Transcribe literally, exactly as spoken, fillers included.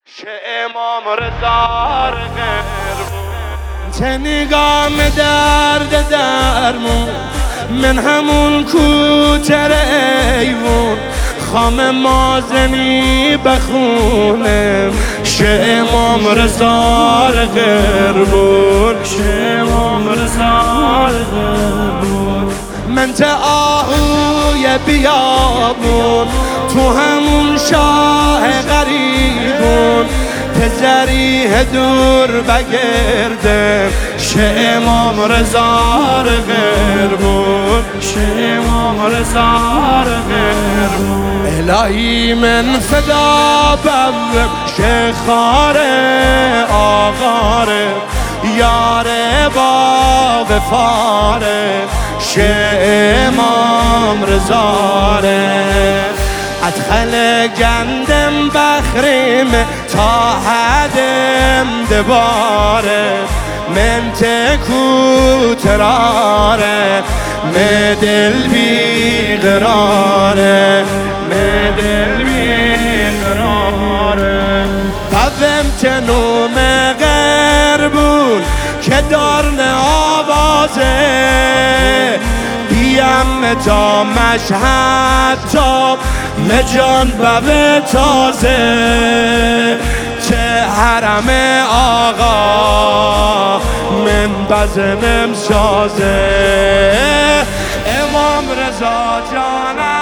شه امام رضا چه نگام درد درمون من همون کوچه ایوون خام مازنی بخونم شه امام رضا غربون شه امام رضا غربون من تا آهوی بیابون تو همون شاه غریبون تزریح دور بگردم شه امام رضا غربون شه امام رضا غربون الهی من فدا بم شه خاره آغاره یاره با وفاره شه امام رضا ادخل گندم بخریم تا حدم دباره من تکو تراره من دل بی قراره من دل بی قراره قوم تنوم غربون که دارن آوازه بیم تا مشهد تا مجان بب تازه چه حرم آقا من بزنم سازه امام رضا جانم